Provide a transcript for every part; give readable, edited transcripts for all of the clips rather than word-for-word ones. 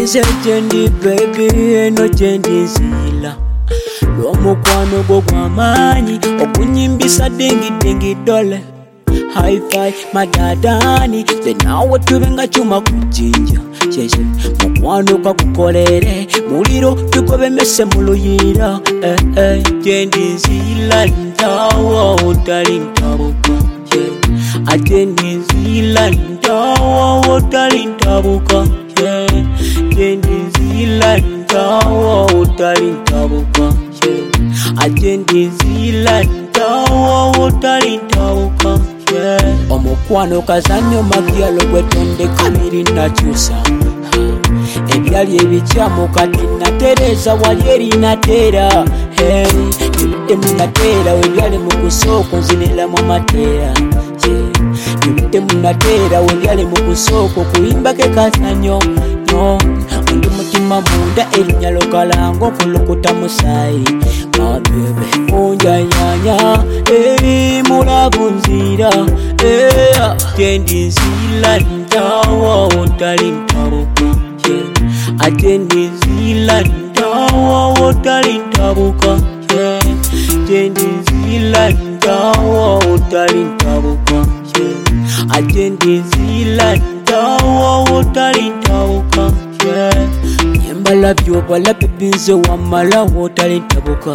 Kulinze jendi baby eno jendi zila Lwomukwano gwo gw'amaanyi okunyimbisa dingi dole Hi-fi madadani ze nawe tubenga chuma kujinja Sheshe mukwano kakukolere muliro tukobemese muluyira Jendi zila ntawo utali ntabuka Jendi zila ntawo utali ntabuka Jendi zila ntawo utali ntabuka Jendi zila ntawo utali ntabuka Omukwano kazanyo magyalo gwetonde kamiri nakyusa Ebyali ebikyamu kati natereza wali eri natera Nibudde munatera webyali mukusoko nzinira mu mateera Nibudde munatera webyali mukusoko kuyimbake kazanyo Undi mutima munda erinyalo kalango kulukuta musayi Mabebe unjanyanya mulabu nzira Jendi nzila ntawo utali ntabuka Jendi nzila ntawo utali ntabuka Jendi nzila ntawo utali ntabuka Jendi nzila ntawo utali ntabuka Nyembala byobala bibinze wamala utali ntabuka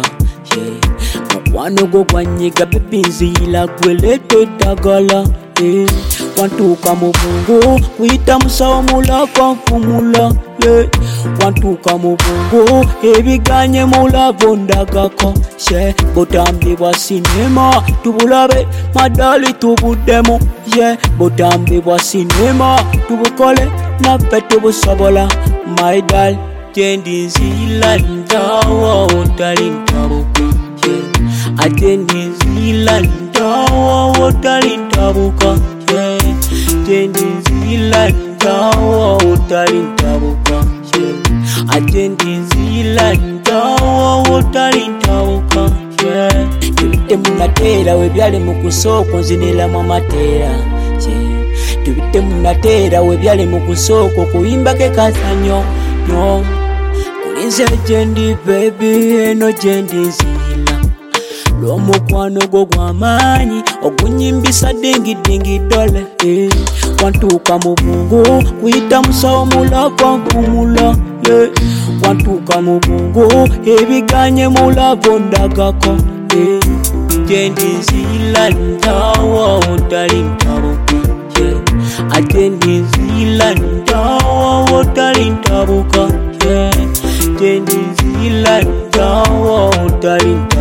Mukwano gwo gwanyiga bibinzila gweleto eddagala Wantuuka mu bungo kuyita musawo mulaka nfumula Wantuuka mu bungo ebiganye mulavo ndagako Butambibwa sinema tubulabe madali tubuddemu Butambibwa sinema tubukole naffe tubusobola My dal Jendi nzila ntawo utali ntabuka Jendi nzila ntawo utali ntabuka Jendi nzila ntawo utali ntabuka Jendi nzila ntawo utali ntabuka Tubite munatera webyali mukusoko nzinira mu mateera Tubite munatera webyali mukusoko kuyimbake kazanyo Kulinze jendi baby eno jendi nzila Lwomukwano gwo gw'amaanyi okunyimbisa dingi dole Wantuuka mu bungo kuyita musawo mulava nfumula Wantuuka mu bungo ebiganye mulavo ndagako Jendi nzila ntawo utali ntabuka Jendi nzila ntawo utali ntabuka Jendi nzila ntawo utali ntabuka